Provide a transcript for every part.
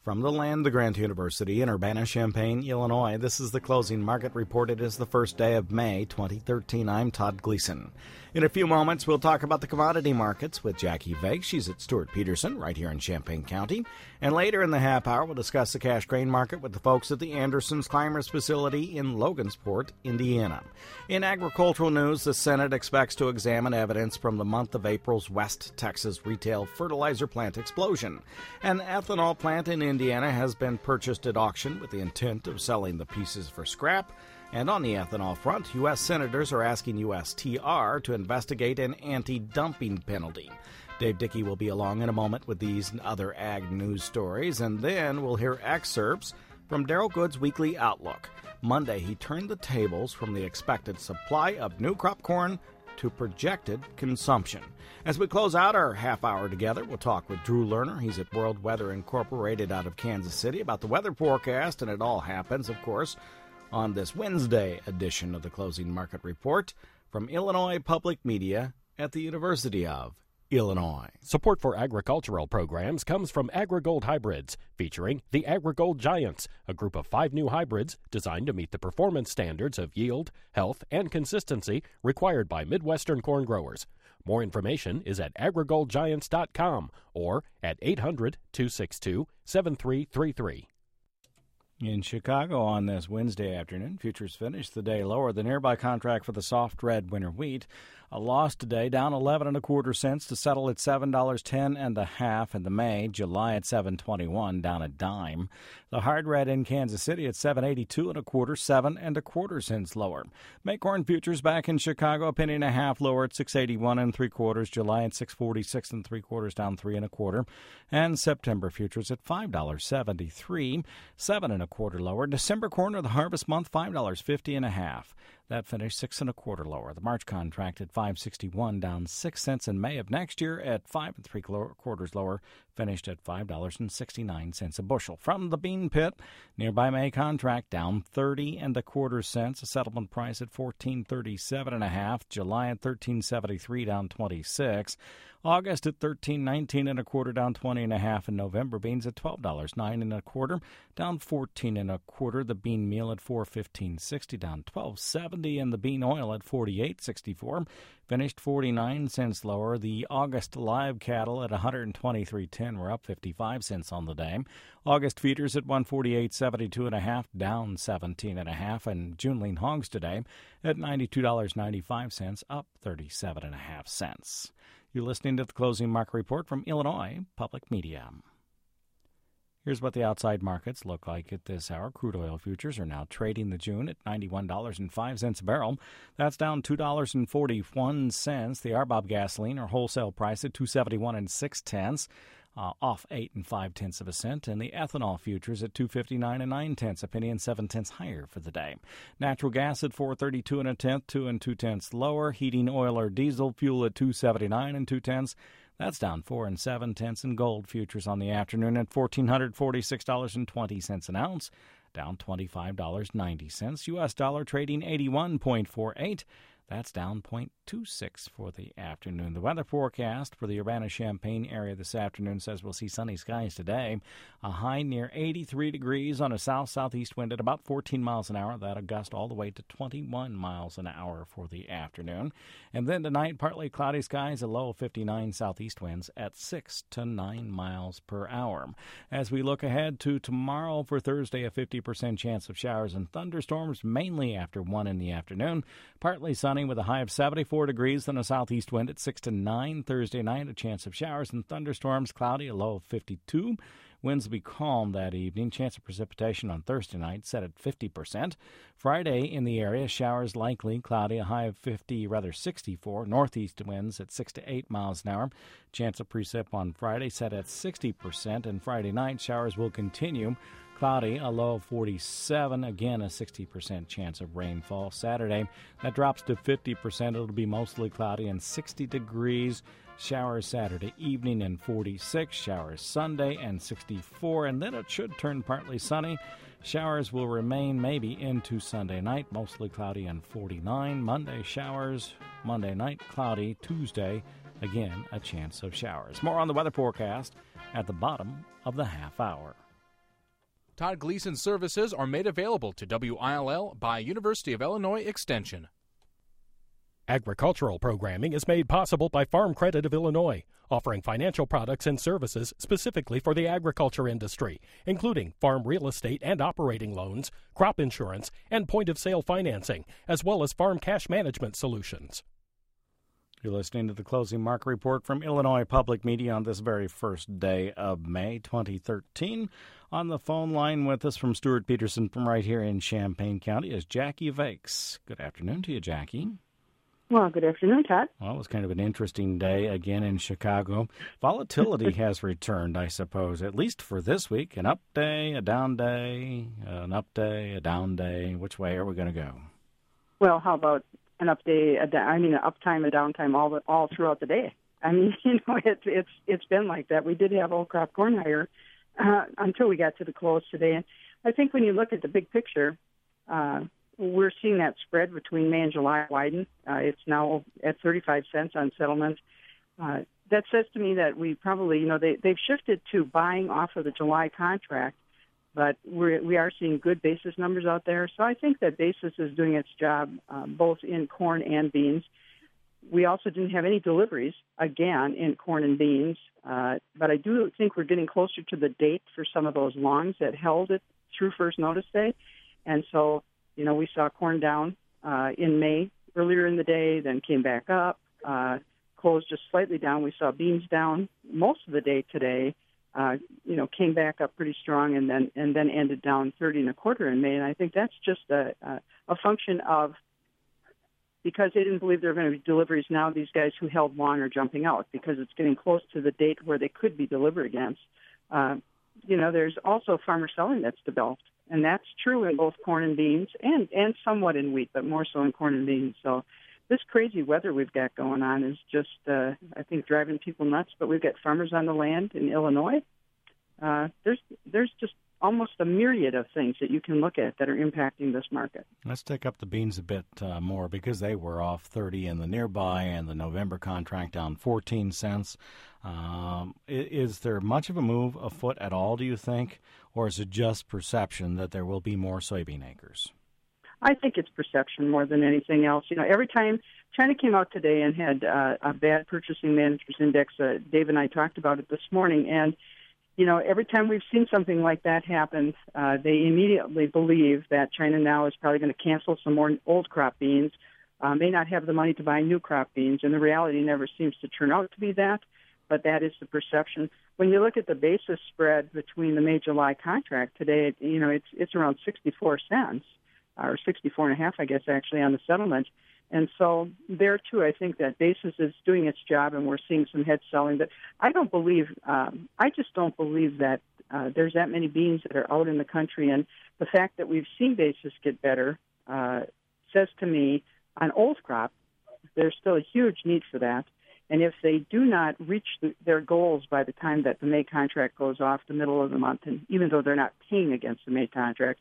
From the land, the Grant University in Urbana-Champaign, Illinois, this is the closing market report. It is the first day of May 2013. I'm Todd Gleason. In a few moments, we'll talk about the commodity markets with Jackie Vague. She's at Stuart Peterson right here in Champaign County. And later in the half hour, we'll discuss the cash grain market with the folks at the Anderson's Climbers facility in Logansport, Indiana. In agricultural news, the Senate expects to examine evidence from the month of April's West Texas retail fertilizer plant explosion. An ethanol plant in Indiana has been purchased at auction with the intent of selling the pieces for scrap. And on the ethanol front, U.S. senators are asking USTR to investigate an anti-dumping penalty. Dave Dickey will be along in a moment with these and other ag news stories, and then we'll hear excerpts from Daryl Good's Weekly Outlook. Monday, he turned the tables from the expected supply of new crop corn to projected consumption. As we close out our half hour together, we'll talk with Drew Lerner. He's at World Weather Incorporated out of Kansas City about the weather forecast, and it all happens, of course, on this Wednesday edition of the Closing Market Report from Illinois Public Media at the University of Illinois. Support for agricultural programs comes from AgriGold Hybrids, featuring the AgriGold Giants, a group of 5 new hybrids designed to meet the performance standards of yield, health, and consistency required by Midwestern corn growers. More information is at agrigoldgiants.com or at 800-262-7333. In Chicago on this Wednesday afternoon, futures finished the day lower. The nearby contract for the soft red winter wheat, a loss today, down 11 1/4 cents to settle at $7.10 1/2. In the May, July at $7.21, down a dime. The hard red in Kansas City at $7.82 1/4, 7 1/4 cents lower. May corn futures back in Chicago, a penny and a half lower at $6.81 3/4. July at $6.46 3/4, down 3 1/4. And September futures at $5.73, 7 1/4 lower. December corn of the harvest month, $5.50 1/2. That finished 6 1/4 lower. The March contract at $5.61, down 6 cents. In May of next year at 5 3/4 lower, finished at $5.69 a bushel. From the bean pit, nearby May contract down 30 1/4 cents. A settlement price at $14.37 1/2. July at $13.73, down 26. August at $13.19 1/4, down 20 1/2. And November beans at $12.09 1/4, down 14 1/4. The bean meal at $4.1560, down 12.70, and the bean oil at $48.64, finished 49 cents lower. The August live cattle at $123.10 were up 55 cents on the day. August feeders at $148.72 1/2, down 17 1/2, and June lean hogs today at $92.95, up 37 1/2 cents. You're listening to the Closing Market Report from Illinois Public Media. Here's what the outside markets look like at this hour. Crude oil futures are now trading the June at $91.05 a barrel. That's down $2.41. The RBOB gasoline, or wholesale price, at $2.71 6/10. Off 8 5/10 cents, and the ethanol futures at $2.59 9/10, a penny and 7/10 higher for the day. Natural gas at $4.32 1/10, 2 2/10 lower. Heating oil or diesel fuel at $2.79 2/10. That's down 4 7/10, and gold futures on the afternoon at $1,446.20 an ounce, down $25.90. U.S. dollar trading 81.48. That's down 0.26 for the afternoon. The weather forecast for the Urbana-Champaign area this afternoon says we'll see sunny skies today. A high near 83 degrees on a south-southeast wind at about 14 miles an hour. That'll gust all the way to 21 miles an hour for the afternoon. And then tonight, partly cloudy skies, a low of 59, southeast winds at 6 to 9 miles per hour. As we look ahead to tomorrow, for Thursday, a 50% chance of showers and thunderstorms, mainly after 1 in the afternoon. Partly sunny with a high of 74 degrees, then a southeast wind at 6 to 9. Thursday night, a chance of showers and thunderstorms, cloudy, a low of 52. Winds will be calm that evening. Chance of precipitation on Thursday night set at 50%. Friday in the area, showers likely, cloudy, a high of 64. Northeast winds at 6 to 8 miles an hour. Chance of precip on Friday set at 60%. And Friday night, showers will continue. Cloudy, a low of 47. Again, a 60% chance of rainfall. Saturday, that drops to 50%. It'll be mostly cloudy and 60 degrees. Showers Saturday evening and 46. Showers Sunday and 64. And then it should turn partly sunny. Showers will remain maybe into Sunday night. Mostly cloudy and 49. Monday, showers. Monday night, cloudy. Tuesday, again, a chance of showers. More on the weather forecast at the bottom of the half hour. Todd Gleason services are made available to WILL by University of Illinois Extension. Agricultural programming is made possible by Farm Credit of Illinois, offering financial products and services specifically for the agriculture industry, including farm real estate and operating loans, crop insurance, and point-of-sale financing, as well as farm cash management solutions. You're listening to the closing market report from Illinois Public Media on this very first day of May 2013. On the phone line with us from Stuart Peterson from right here in Champaign County is Jackie Vakes. Good afternoon to you, Jackie. Well, good afternoon, Todd. Well, it was kind of an interesting day again in Chicago. Volatility has returned, I suppose, at least for this week. An up day, a down day, an up day, a down day. Which way are we going to go? Well, how about an up day, an uptime, a downtime all throughout the day? I mean, it's been like that. We did have old crop corn higher until we got to the close today. And I think when you look at the big picture, we're seeing that spread between May and July widen. It's now at 35 cents on settlement. That says to me that we probably, they've shifted to buying off of the July contract, but we are seeing good basis numbers out there. So I think that basis is doing its job both in corn and beans. We also didn't have any deliveries, again, in corn and beans, but I do think we're getting closer to the date for some of those longs that held it through first notice day. And so, we saw corn down in May earlier in the day, then came back up, closed just slightly down. We saw beans down most of the day today, came back up pretty strong and then ended down 30 1/4 in May. And I think that's just a function of, because they didn't believe there were going to be deliveries, now these guys who held long are jumping out because it's getting close to the date where they could be delivered against. There's also farmer selling that's developed. And that's true in both corn and beans and somewhat in wheat, but more so in corn and beans. So this crazy weather we've got going on is just, I think, driving people nuts. But we've got farmers on the land in Illinois. There's just almost a myriad of things that you can look at that are impacting this market. Let's take up the beans a bit more because they were off 30 in the nearby and the November contract down 14 cents. Is there much of a move afoot at all, do you think, or is it just perception that there will be more soybean acres? I think it's perception more than anything else. Every time China came out today and had a bad purchasing managers index, Dave and I talked about it this morning, and every time we've seen something like that happen, they immediately believe that China now is probably going to cancel some more old crop beans, may not have the money to buy new crop beans, and the reality never seems to turn out to be that, but that is the perception. When you look at the basis spread between the May-July contract today, it's around 64 cents, or 64.5, I guess, actually, on the settlement. And so there, too, I think that basis is doing its job, and we're seeing some head selling. But I just don't believe that there's that many beans that are out in the country. And the fact that we've seen basis get better says to me, on old crop, there's still a huge need for that. And if they do not reach their goals by the time that the May contract goes off the middle of the month, and even though they're not paying against the May contract,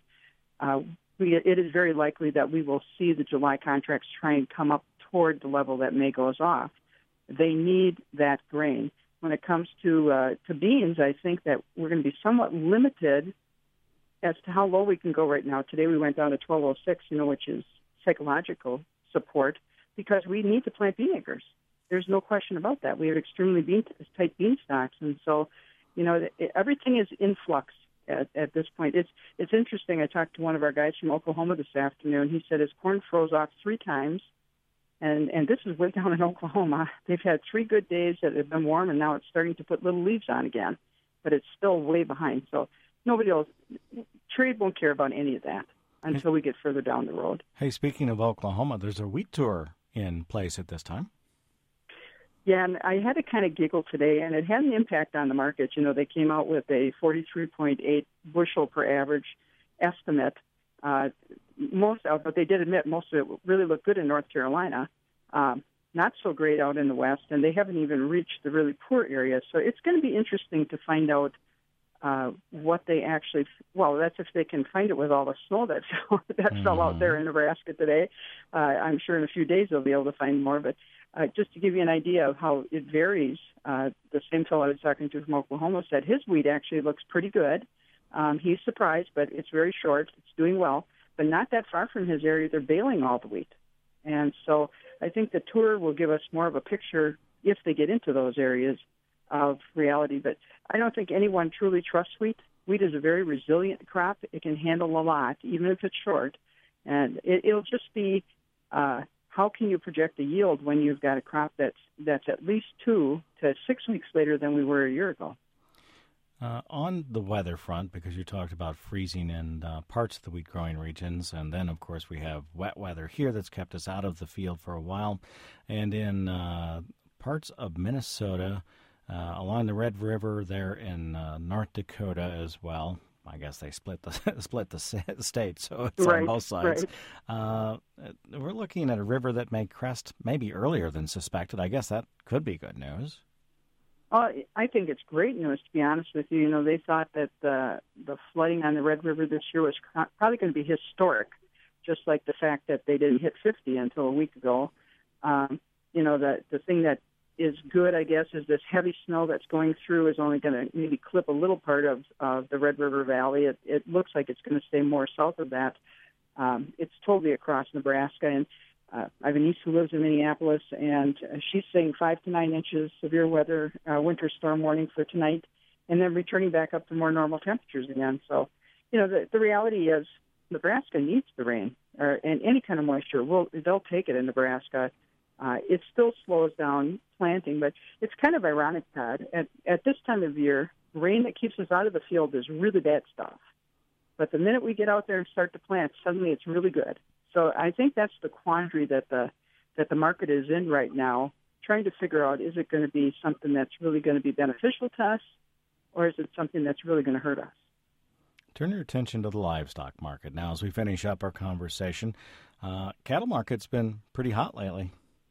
it is very likely that we will see the July contracts try and come up toward the level that May goes off. They need that grain. When it comes to beans, I think that we're going to be somewhat limited as to how low we can go right now. Today we went down to 1206, which is psychological support, because we need to plant bean acres. There's no question about that. We have extremely tight bean stocks, and so everything is in flux at this point. It's interesting. I talked to one of our guys from Oklahoma this afternoon. He said his corn froze off 3 times, and this is way down in Oklahoma. They've had 3 good days that have been warm, and now it's starting to put little leaves on again, but it's still way behind. So trade won't care about any of that until we get further down the road. Hey, speaking of Oklahoma, there's a wheat tour in place at this time. Yeah, and I had to kind of giggle today, and it had an impact on the market. They came out with a 43.8 bushel per average estimate. But they did admit most of it really looked good in North Carolina. Not so great out in the West, and they haven't even reached the really poor areas. So it's going to be interesting to find out what they actually, that's if they can find it with all the snow that fell out there in Nebraska today. I'm sure in a few days they'll be able to find more. But just to give you an idea of how it varies, the same fellow I was talking to from Oklahoma said his wheat actually looks pretty good. He's surprised, but it's very short. It's doing well, but not that far from his area. They're baling all the wheat. And so I think the tour will give us more of a picture, if they get into those areas, of reality. But I don't think anyone truly trusts wheat. Wheat is a very resilient crop. It can handle a lot, even if it's short. And it'll just be how can you project a yield when you've got a crop that's at least 2 to 6 weeks later than we were a year ago. On the weather front, because you talked about freezing in parts of the wheat growing regions, and then, of course, we have wet weather here that's kept us out of the field for a while. And in parts of Minnesota, along the Red River there in North Dakota as well. I guess they split the state, so it's on both sides. Right. We're looking at a river that may crest maybe earlier than suspected. I guess that could be good news. I think it's great news, to be honest with you. You know, they thought that the flooding on the Red River this year was probably going to be historic, just like the fact that they didn't hit 50 until a week ago. You know, the thing that is good, I guess, is this heavy snow that's going through is only going to maybe clip a little part of the Red River Valley. It looks like it's going to stay more south of that. It's totally across Nebraska. And I have a niece who lives in Minneapolis, and she's saying 5 to 9 inches severe weather, winter storm warning for tonight, and then returning back up to more normal temperatures again. So, you know, the reality is Nebraska needs the rain and any kind of moisture. They'll take it in Nebraska. It still slows down planting, but it's kind of ironic, Todd. At this time of year, rain that keeps us out of the field is really bad stuff. But the minute we get out there and start to plant, suddenly it's really good. So I think that's the quandary that the market is in right now, trying to figure out, is it going to be something that's really going to be beneficial to us, or is it something that's really going to hurt us? Turn your attention to the livestock market now as we finish up our conversation. Cattle market's been pretty hot lately.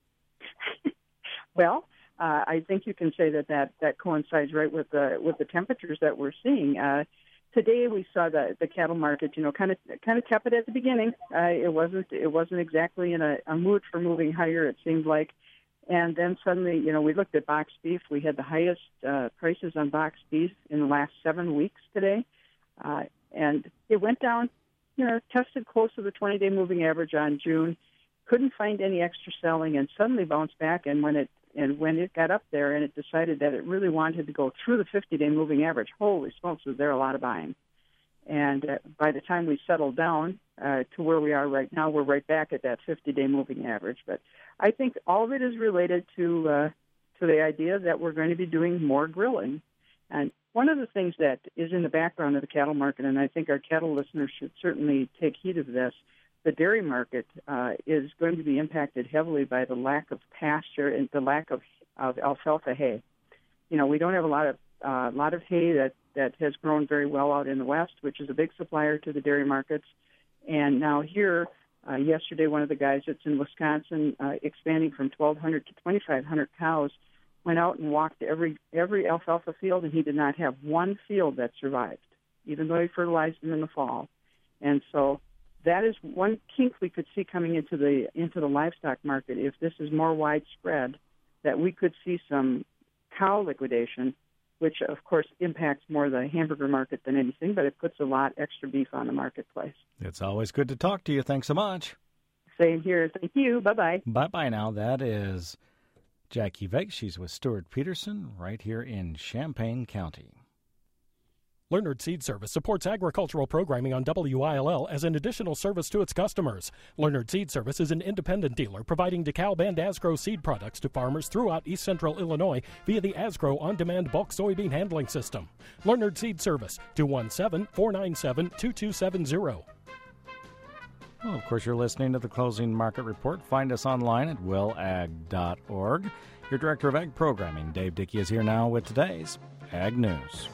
Well, I think you can say that coincides right with the temperatures that we're seeing. Today we saw the cattle market, you know, kind of tepid at the beginning. It wasn't exactly in a mood for moving higher, it seemed like. And then suddenly, you know, we looked at box beef. We had the highest prices on box beef in the last 7 weeks today, and it went down. You know, tested close to the 20-day moving average on June. Couldn't find any extra selling, and suddenly bounced back. And when it got up there and it decided that it really wanted to go through the 50-day moving average, holy smokes, was there a lot of buying. And by the time we settled down to where we are right now, we're right back at that 50-day moving average. But I think all of it is related to the idea that we're going to be doing more grilling. And one of the things that is in the background of the cattle market, and I think our cattle listeners should certainly take heed of this, the dairy market is going to be impacted heavily by the lack of pasture and the lack of alfalfa hay. You know, we don't have a lot of hay that has grown very well out in the West, which is a big supplier to the dairy markets. And now here, yesterday, one of the guys that's in Wisconsin, expanding from 1,200 to 2,500 cows, went out and walked every alfalfa field, and he did not have one field that survived, even though he fertilized them in the fall. And so that is one kink we could see coming into the livestock market. If this is more widespread, that we could see some cow liquidation, which of course impacts more the hamburger market than anything, but it puts a lot extra beef on the marketplace. It's always good to talk to you. Thanks so much. Same here. Thank you. Bye-bye. Bye-bye now. That is Jackie Vegas. She's with Stuart Peterson right here in Champaign County. Leonard Seed Service supports agricultural programming on WILL as an additional service to its customers. Leonard Seed Service is an independent dealer providing DeKalb and Asgrow seed products to farmers throughout East Central Illinois via the Asgrow On-Demand Bulk Soybean Handling System. Leonard Seed Service, 217-497-2270. Well, of course, you're listening to the Closing Market Report. Find us online at willag.org. Your Director of Ag Programming, Dave Dickey, is here now with today's Ag News.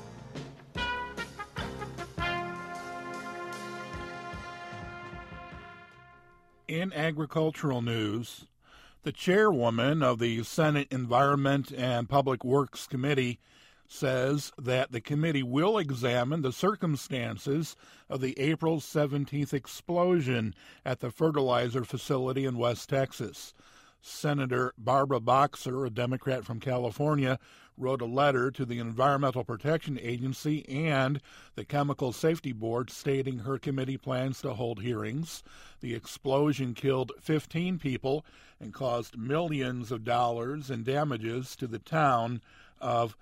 In agricultural news, the chairwoman of the Senate Environment and Public Works Committee says that the committee will examine the circumstances of the April 17th explosion at the fertilizer facility in West Texas. Senator Barbara Boxer, a Democrat from California, wrote a letter to the Environmental Protection Agency and the Chemical Safety Board stating her committee plans to hold hearings. The explosion killed 15 people and caused millions of dollars in damages to the town of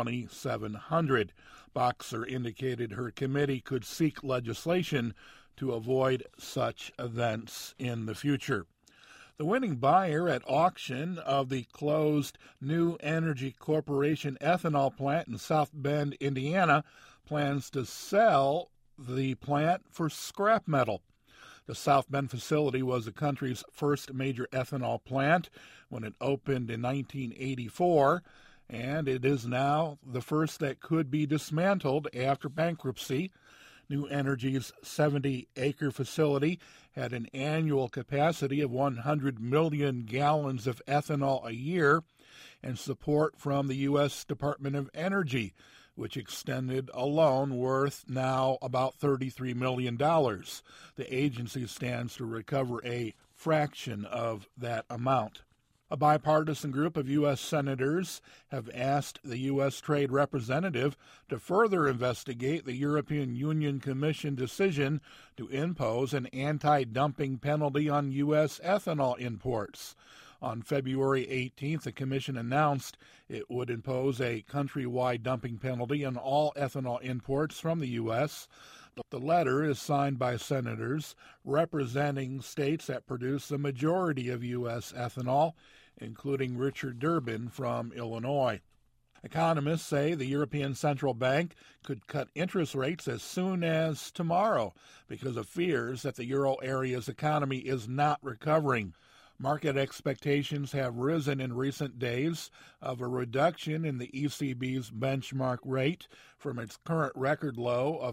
2,700. Boxer indicated her committee could seek legislation to avoid such events in the future. The winning buyer at auction of the closed New Energy Corporation ethanol plant in South Bend, Indiana, plans to sell the plant for scrap metal. The South Bend facility was the country's first major ethanol plant when it opened in 1984, and it is now the first that could be dismantled after bankruptcy. New Energy's 70-acre facility had an annual capacity of 100 million gallons of ethanol a year and support from the U.S. Department of Energy, which extended a loan worth now about $33 million. The agency stands to recover a fraction of that amount. A bipartisan group of U.S. senators have asked the U.S. Trade Representative to further investigate the European Union Commission decision to impose an anti-dumping penalty on U.S. ethanol imports. On February 18th, the Commission announced it would impose a countrywide dumping penalty on all ethanol imports from the U.S. The letter is signed by senators representing states that produce the majority of U.S. ethanol, including Richard Durbin from Illinois. Economists say the European Central Bank could cut interest rates as soon as tomorrow because of fears that the euro area's economy is not recovering. Market expectations have risen in recent days of a reduction in the ECB's benchmark rate from its current record low of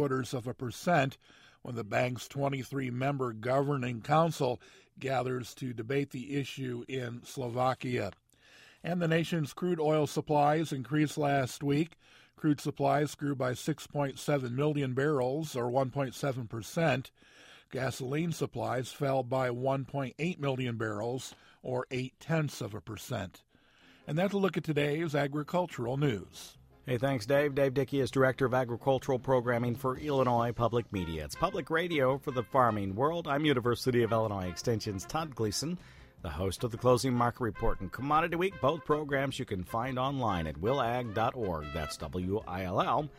0.75% when the bank's 23-member governing council gathers to debate the issue in Slovakia. And the nation's crude oil supplies increased last week. Crude supplies grew by 6.7 million barrels, or 1.7%. Gasoline supplies fell by 1.8 million barrels, or 0.8%. And that's a look at today's agricultural news. Hey, thanks, Dave. Dave Dickey is Director of Agricultural Programming for Illinois Public Media. It's public radio for the farming world. I'm University of Illinois Extension's Todd Gleason, the host of the Closing Market Report and Commodity Week. Both programs you can find online at willag.org. That's WILLAG.org.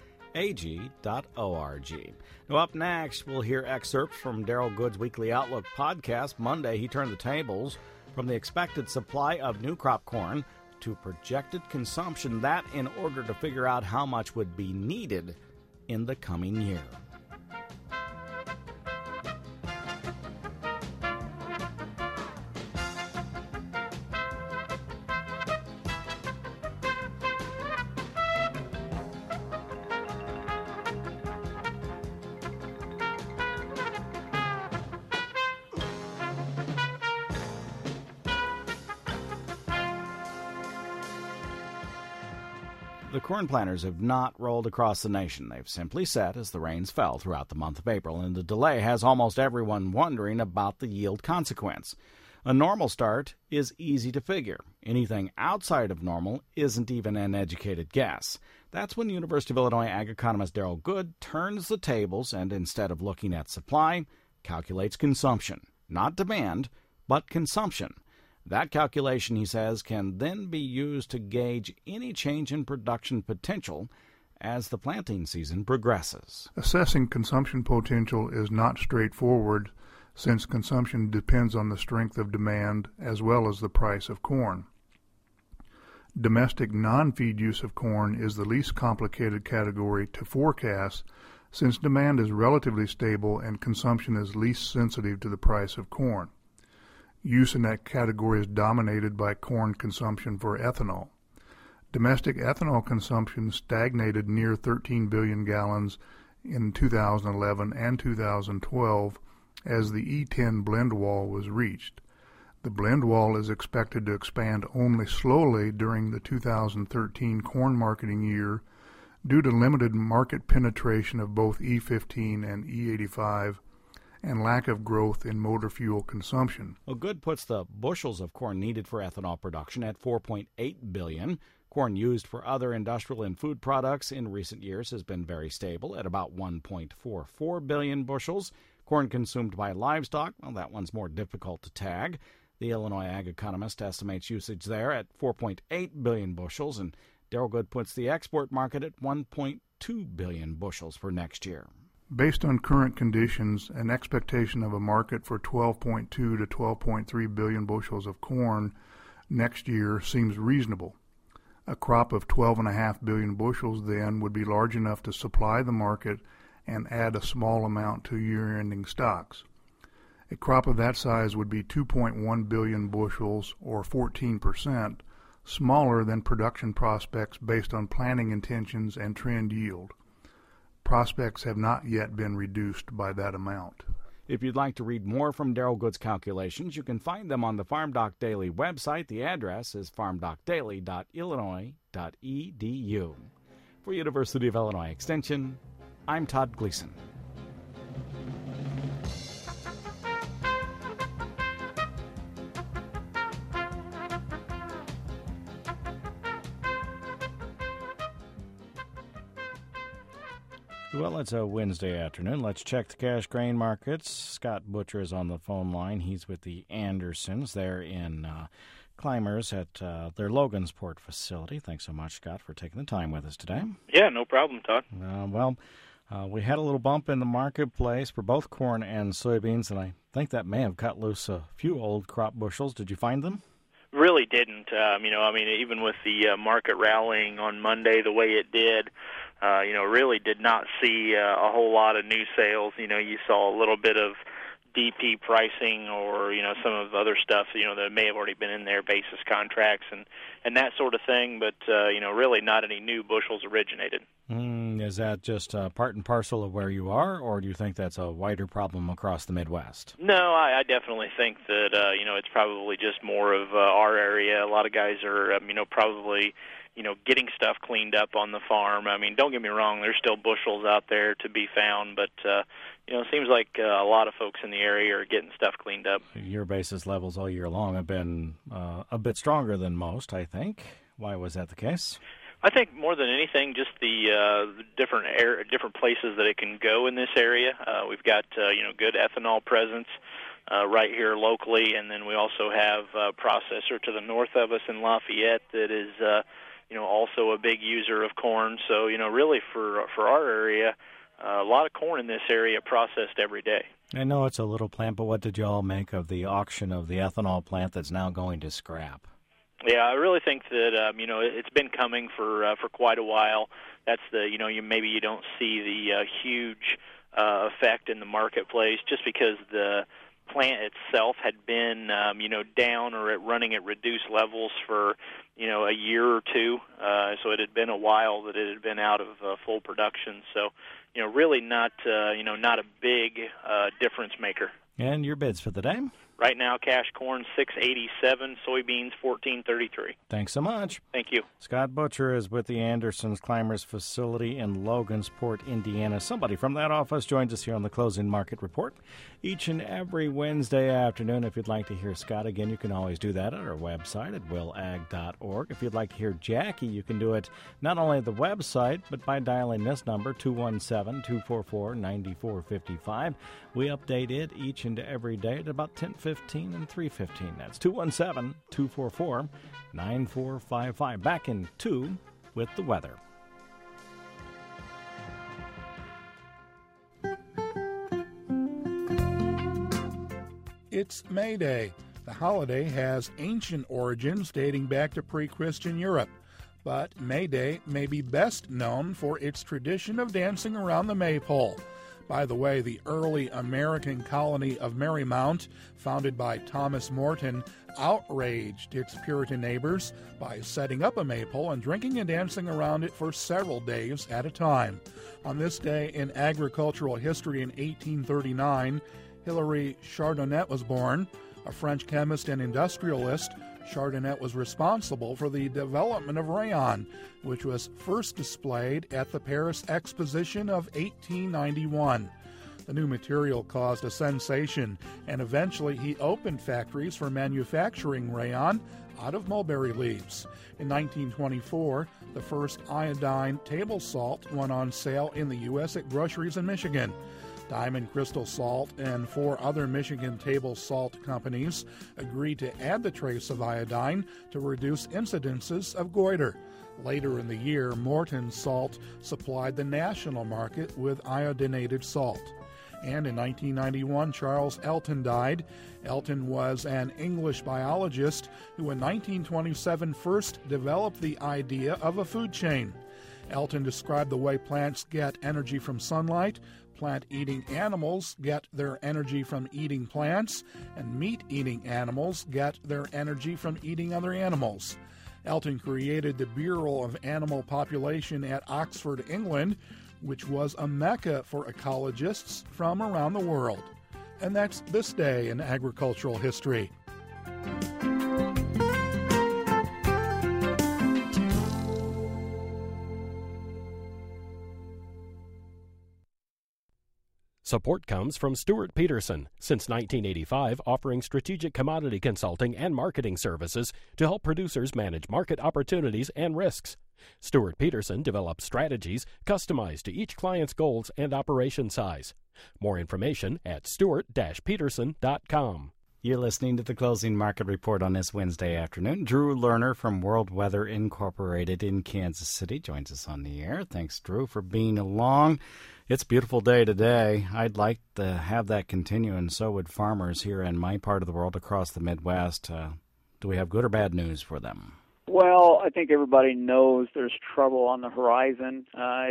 Now, up next, we'll hear excerpts from Daryl Good's Weekly Outlook podcast. Monday, he turned the tables from the expected supply of new crop corn to projected consumption, that in order to figure out how much would be needed in the coming year. The corn planters have not rolled across the nation. They've simply set as the rains fell throughout the month of April, and the delay has almost everyone wondering about the yield consequence. A normal start is easy to figure. Anything outside of normal isn't even an educated guess. That's when University of Illinois ag economist Daryl Good turns the tables and, instead of looking at supply, calculates consumption. Not demand, but consumption. That calculation, he says, can then be used to gauge any change in production potential as the planting season progresses. Assessing consumption potential is not straightforward, since consumption depends on the strength of demand as well as the price of corn. Domestic non-feed use of corn is the least complicated category to forecast, since demand is relatively stable and consumption is least sensitive to the price of corn. Use in that category is dominated by corn consumption for ethanol. Domestic ethanol consumption stagnated near 13 billion gallons in 2011 and 2012 as the E10 blend wall was reached. The blend wall is expected to expand only slowly during the 2013 corn marketing year due to limited market penetration of both E15 and E85 and lack of growth in motor fuel consumption. Well, Good puts the bushels of corn needed for ethanol production at 4.8 billion. Corn used for other industrial and food products in recent years has been very stable at about 1.44 billion bushels. Corn consumed by livestock, well, that one's more difficult to tag. The Illinois Ag Economist estimates usage there at 4.8 billion bushels, and Darrell Good puts the export market at 1.2 billion bushels for next year. Based on current conditions, an expectation of a market for 12.2 to 12.3 billion bushels of corn next year seems reasonable. A crop of 12.5 billion bushels then would be large enough to supply the market and add a small amount to year-ending stocks. A crop of that size would be 2.1 billion bushels, or 14%, smaller than production prospects based on planting intentions and trend yield. Prospects have not yet been reduced by that amount. If you'd like to read more from Darrell Good's calculations, you can find them on the Farm Doc Daily website. The address is farmdocdaily.illinois.edu. For University of Illinois Extension, I'm Todd Gleason. Well, it's a Wednesday afternoon. Let's check the cash grain markets. Scott Butcher is on the phone line. He's with the Andersons. They're in Clymers at their Logansport facility. Thanks so much, Scott, for taking the time with us today. Yeah, no problem, Todd. We had a little bump in the marketplace for both corn and soybeans, and I think that may have cut loose a few old crop bushels. Did you find them? Really didn't. Even with the market rallying on Monday the way it did, really did not see a whole lot of new sales. You saw a little bit of DP pricing or, some of the other stuff, that may have already been in there, basis contracts and that sort of thing, but, really not any new bushels originated. Is that just part and parcel of where you are, or do you think that's a wider problem across the Midwest? No, I definitely think that, it's probably just more of our area. A lot of guys are, probably, getting stuff cleaned up on the farm. I mean, don't get me wrong, there's still bushels out there to be found, but, it seems like a lot of folks in the area are getting stuff cleaned up. Your basis levels all year long have been a bit stronger than most, I think. Why was that the case? I think more than anything, just the different places that it can go in this area. We've got good ethanol presence right here locally, and then we also have a processor to the north of us in Lafayette that is also a big user of corn. So really for our area, a lot of corn in this area processed every day. I know it's a little plant, but what did you all make of the auction of the ethanol plant that's now going to scrap? Yeah, I really think that it's been coming for quite a while. That's maybe you don't see the huge effect in the marketplace just because the plant itself had been down or running at reduced levels for a year or two. So it had been a while that it had been out of full production. So really not a big difference maker. And your bids for the day? Right now, cash corn $6.87, soybeans $14.33. Thanks so much. Thank you. Scott Butcher is with the Andersons Clymers facility in Logansport, Indiana. Somebody from that office joins us here on the Closing Market Report each and every Wednesday afternoon. If you'd like to hear Scott again, you can always do that at our website at willag.org. If you'd like to hear Jackie, you can do it not only at the website, but by dialing this number, 217-244-9455. We update it each and every day at about 10:15 and 3:15. That's 217-244-9455. Back in 2 with the weather. It's May Day. The holiday has ancient origins dating back to pre-Christian Europe. But May Day may be best known for its tradition of dancing around the maypole. By the way, the early American colony of Marymount, founded by Thomas Morton, outraged its Puritan neighbors by setting up a maypole and drinking and dancing around it for several days at a time. On this day in agricultural history in 1839, Hilary Chardonnay was born. A French chemist and industrialist, Chardonnay was responsible for the development of rayon, which was first displayed at the Paris Exposition of 1891. The new material caused a sensation, and eventually he opened factories for manufacturing rayon out of mulberry leaves. In 1924, the first iodine table salt went on sale in the U.S. at groceries in Michigan. Diamond Crystal Salt and 4 other Michigan table salt companies agreed to add the trace of iodine to reduce incidences of goiter. Later in the year, Morton Salt supplied the national market with iodinated salt. And in 1991, Charles Elton died. Elton was an English biologist who in 1927 first developed the idea of a food chain. Elton described the way plants get energy from sunlight, plant-eating animals get their energy from eating plants, and meat-eating animals get their energy from eating other animals. Elton created the Bureau of Animal Population at Oxford, England, which was a mecca for ecologists from around the world. And that's this day in agricultural history. Support comes from Stuart Peterson, since 1985 offering strategic commodity consulting and marketing services to help producers manage market opportunities and risks. Stuart Peterson develops strategies customized to each client's goals and operation size. More information at stuart-peterson.com. You're listening to the Closing Market Report on this Wednesday afternoon. Drew Lerner from World Weather Incorporated in Kansas City joins us on the air. Thanks, Drew, for being along. It's a beautiful day today. I'd like to have that continue, and so would farmers here in my part of the world across the Midwest. Do we have good or bad news for them? Well, I think everybody knows there's trouble on the horizon.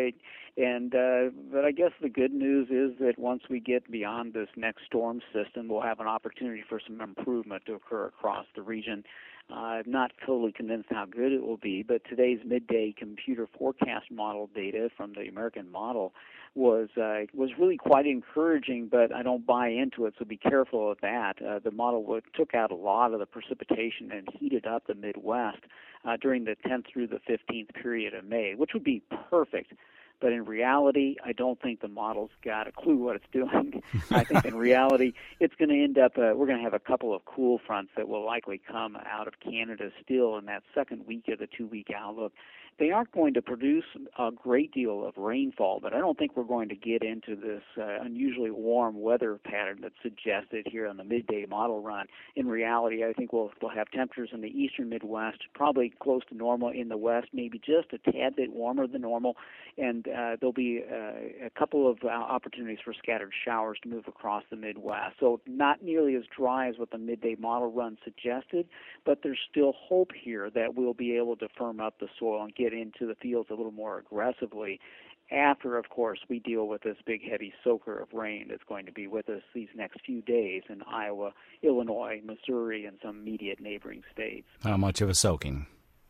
But I guess the good news is that once we get beyond this next storm system, we'll have an opportunity for some improvement to occur across the region. I'm not totally convinced how good it will be, but today's midday computer forecast model data from the American model was really quite encouraging, but I don't buy into it, so be careful of that. The model took out a lot of the precipitation and heated up the Midwest during the 10th through the 15th period of May, which would be perfect. But in reality, I don't think the model's got a clue what it's doing. I think in reality, it's going to end up, we're going to have a couple of cool fronts that will likely come out of Canada still in that second week of the 2-week outlook. They aren't going to produce a great deal of rainfall, but I don't think we're going to get into this unusually warm weather pattern that's suggested here on the midday model run. In reality, I think we'll have temperatures in the eastern Midwest probably close to normal, in the west maybe just a tad bit warmer than normal, and there'll be a couple of opportunities for scattered showers to move across the Midwest. So not nearly as dry as what the midday model run suggested, but there's still hope here that we'll be able to firm up the soil and get into the fields a little more aggressively after, of course, we deal with this big, heavy soaker of rain that's going to be with us these next few days in Iowa, Illinois, Missouri, and some immediate neighboring states. How much of a soaking?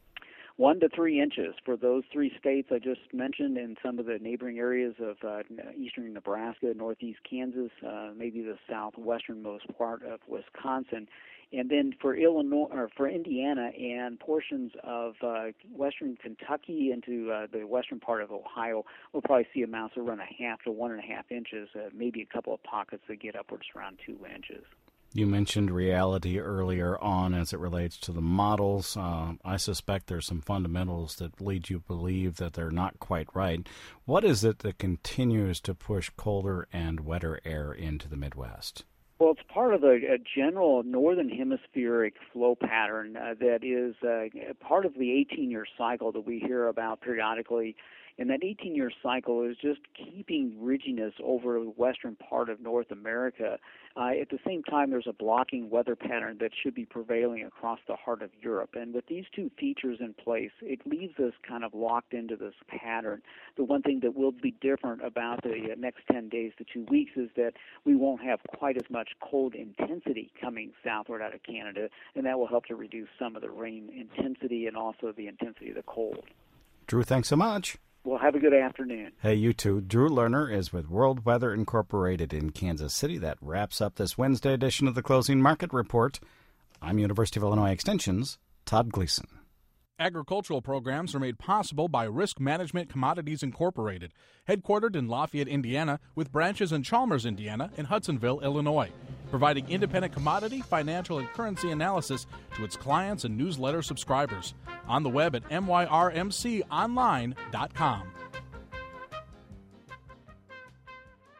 1 to 3 inches for those 3 states I just mentioned, and some of the neighboring areas of eastern Nebraska, northeast Kansas, maybe the southwesternmost part of Wisconsin. And then for Illinois, or for Indiana and portions of western Kentucky into the western part of Ohio, we'll probably see amounts of around 0.5 to 1.5 inches, maybe a couple of pockets that get upwards around 2 inches. You mentioned reality earlier on as it relates to the models. I suspect there's some fundamentals that lead you to believe that they're not quite right. What is it that continues to push colder and wetter air into the Midwest? Well, it's part of a general northern hemispheric flow pattern that is part of the 18-year cycle that we hear about periodically. And that 18-year cycle is just keeping ridginess over the western part of North America. At the same time, there's a blocking weather pattern that should be prevailing across the heart of Europe. And with these two features in place, it leaves us kind of locked into this pattern. The one thing that will be different about the next 10 days to 2 weeks is that we won't have quite as much cold intensity coming southward out of Canada, and that will help to reduce some of the rain intensity and also the intensity of the cold. Drew, thanks so much. Well, have a good afternoon. Hey, you too. Drew Lerner is with World Weather Incorporated in Kansas City. That wraps up this Wednesday edition of the Closing Market Report. I'm University of Illinois Extension's Todd Gleason. Agricultural programs are made possible by Risk Management Commodities Incorporated, headquartered in Lafayette, Indiana, with branches in Chalmers, Indiana, and Hudsonville, Illinois, providing independent commodity, financial, and currency analysis to its clients and newsletter subscribers. On the web at myrmconline.com.